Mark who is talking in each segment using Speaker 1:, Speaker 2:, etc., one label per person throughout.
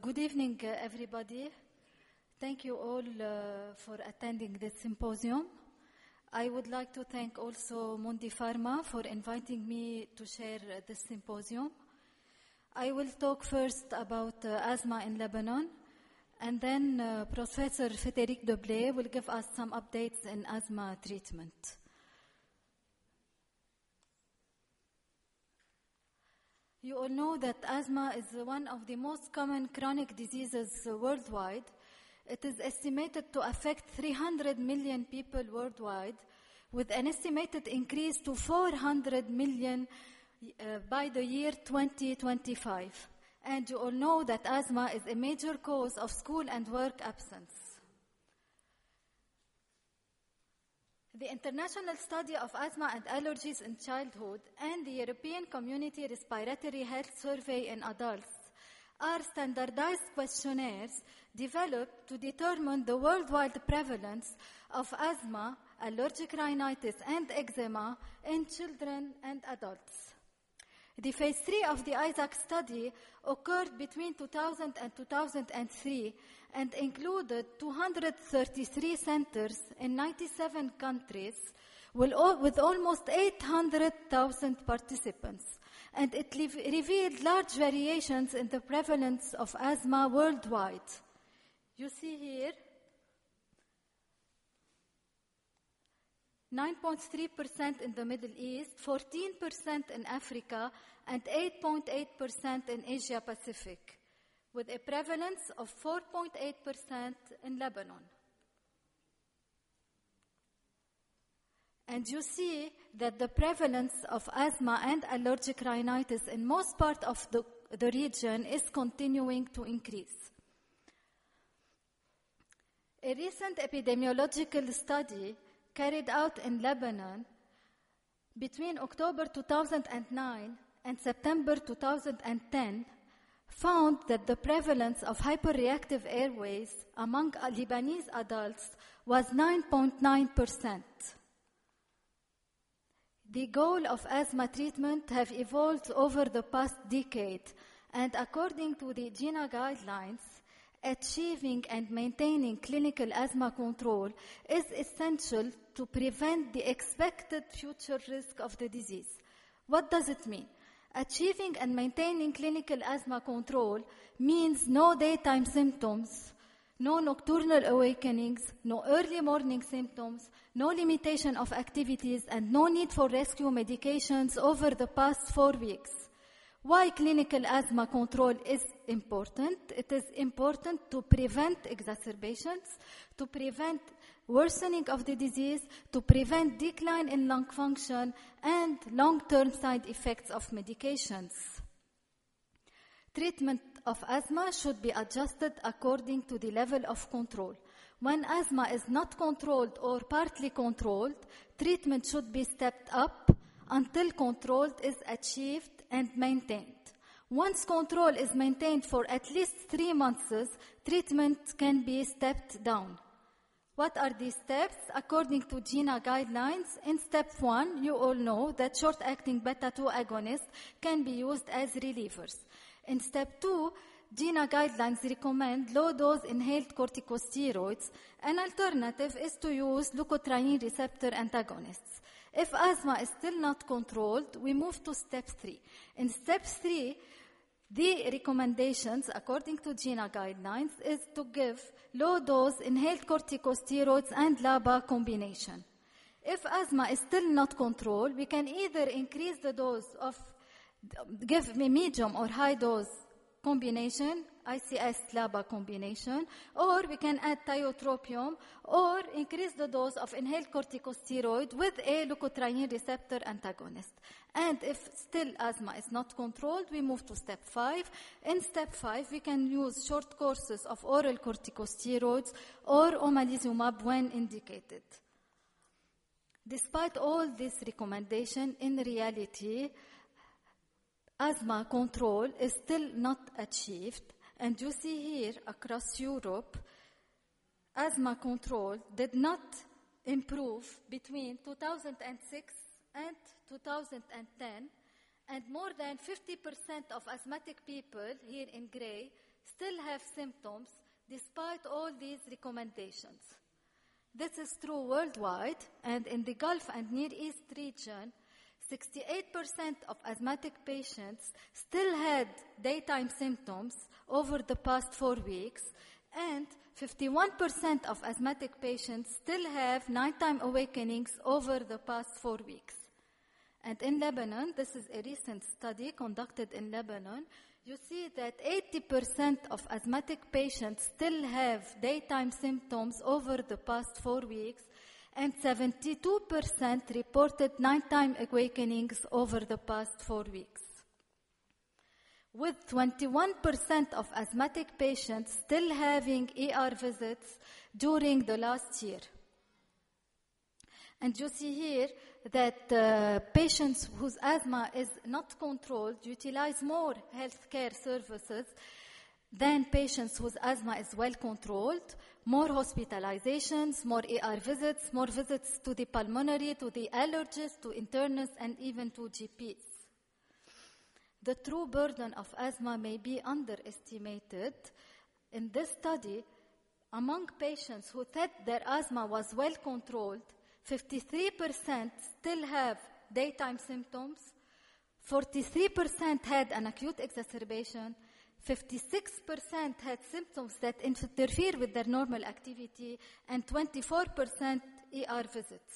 Speaker 1: Good evening, everybody. Thank you all for attending this symposium. I would like to thank also Mundi Pharma for inviting me to share this symposium. I will talk first about asthma in Lebanon, and then Professor Frédéric Deblay will give us some updates in asthma treatment. You all know that asthma is one of the most common chronic diseases worldwide. It is estimated to affect 300 million people worldwide, with an estimated increase to 400 million by the year 2025. And you all know that asthma is a major cause of school and work absence. The International Study of Asthma and Allergies in Childhood and the European Community Respiratory Health Survey in Adults are standardized questionnaires developed to determine the worldwide prevalence of asthma, allergic rhinitis, and eczema in children and adults. The phase 3 of the ISAC study occurred between 2000 and 2003 and included 233 centers in 97 countries with almost 800,000 participants. And it revealed large variations in the prevalence of asthma worldwide. You see here 9.3% in the Middle East, 14% in Africa, and 8.8% in Asia Pacific, with a prevalence of 4.8% in Lebanon. And you see that the prevalence of asthma and allergic rhinitis in most parts of the region is continuing to increase. A recent epidemiological study carried out in Lebanon between October 2009 and September 2010 found that the prevalence of hyperreactive airways among Lebanese adults was 9.9%. The goal of asthma treatment have evolved over the past decade, and according to the GINA guidelines, achieving and maintaining clinical asthma control is essential to prevent the expected future risk of the disease. What does it mean? Achieving and maintaining clinical asthma control means no daytime symptoms, no nocturnal awakenings, no early morning symptoms, no limitation of activities, and no need for rescue medications over the past 4 weeks. Why clinical asthma control is important? It is important to prevent exacerbations, to prevent worsening of the disease, to prevent decline in lung function, and long-term side effects of medications. Treatment of asthma should be adjusted according to the level of control. When asthma is not controlled or partly controlled, treatment should be stepped up until control is achieved and maintained. Once control is maintained for at least 3 months, treatment can be stepped down. What are these steps? According to GINA guidelines, in step 1, you all know that short-acting beta-2 agonists can be used as relievers. In step 2, GINA guidelines recommend low-dose inhaled corticosteroids. An alternative is to use leukotriene receptor antagonists. If asthma is still not controlled, we move to step 3. In step 3, the recommendations, according to GINA guidelines, is to give low-dose inhaled corticosteroids and LABA combination. If asthma is still not controlled, we can either increase the dose of, give medium or high-dose combination, ICS-LABA combination, or we can add tiotropium, or increase the dose of inhaled corticosteroid with a leukotriene receptor antagonist. And if still asthma is not controlled, we move to step 5. In step 5, we can use short courses of oral corticosteroids or omalizumab when indicated. Despite all this recommendation, in reality, asthma control is still not achieved, and you see here across Europe, asthma control did not improve between 2006 and 2010, and more than 50% of asthmatic people here in gray still have symptoms despite all these recommendations. This is true worldwide, and in the Gulf and Near East region, 68% of asthmatic patients still had daytime symptoms over the past 4 weeks, and 51% of asthmatic patients still have nighttime awakenings over the past 4 weeks. And in Lebanon, this is a recent study conducted in Lebanon, you see that 80% of asthmatic patients still have daytime symptoms over the past 4 weeks, and 72% reported nighttime awakenings over the past 4 weeks. With 21% of asthmatic patients still having ER visits during the last year. And you see here that patients whose asthma is not controlled utilize more healthcare services than patients whose asthma is well controlled, more hospitalizations, more ER visits, more visits to the pulmonary, to the allergist, to internists, and even to GPs. The true burden of asthma may be underestimated. In this study, among patients who said their asthma was well controlled, 53% still have daytime symptoms, 43% had an acute exacerbation, 56% had symptoms that interfere with their normal activity, and 24% ER visits.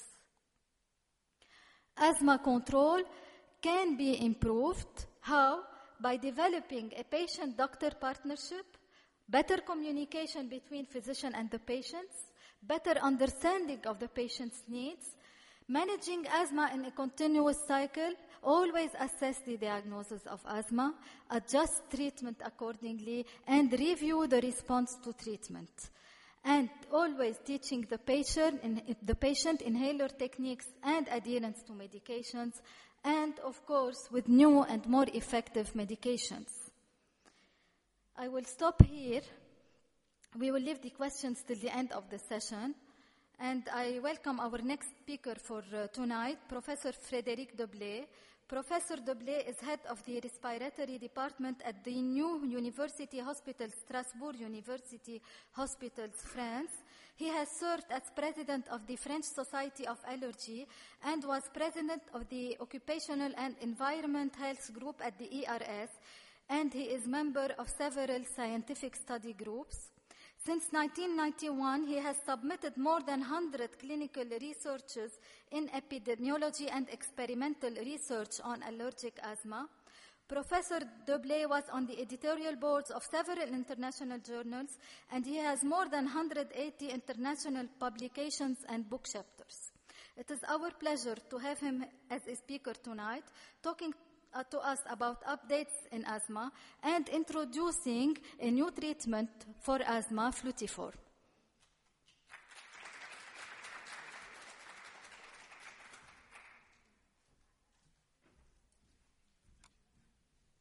Speaker 1: Asthma control can be improved. How? By developing a patient-doctor partnership, better communication between physician and the patients, better understanding of the patient's needs, managing asthma in a continuous cycle, always assess the diagnosis of asthma, adjust treatment accordingly, and review the response to treatment. And always teaching the patient inhaler techniques and adherence to medications, and of course with new and more effective medications. I will stop here. We will leave the questions till the end of the session. And I welcome our next speaker for tonight, Professor Frédéric Deblay. Professor Deblay is head of the respiratory department at the new University Hospital, Strasbourg University Hospitals, France. He has served as president of the French Society of Allergy and was president of the Occupational and Environment Health Group at the ERS, and he is member of several scientific study groups. Since 1991, he has submitted more than 100 clinical researches in epidemiology and experimental research on allergic asthma. Professor Deblay was on the editorial boards of several international journals, and he has more than 180 international publications and book chapters. It is our pleasure to have him as a speaker tonight, talking to us about updates in asthma and introducing a new treatment for asthma, Fluticort.